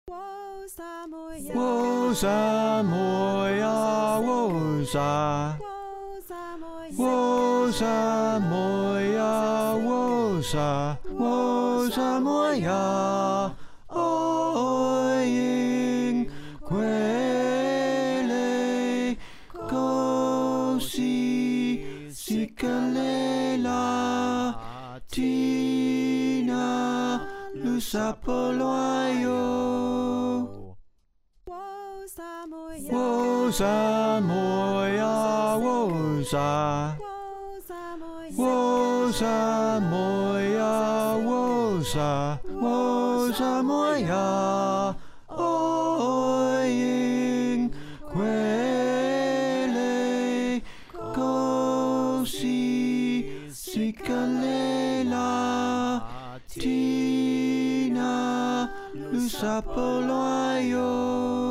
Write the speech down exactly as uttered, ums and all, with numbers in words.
Wo Samoya, wo sa, wo Samoya, wo sa, wo Samoya, oing kwele kosi sikalela tina lusapoloyo. Wo Samoya, wo sa, wo Samoya, wo sa, wo Samoya, oing kwele kosi sikalela tina lusapoloyo.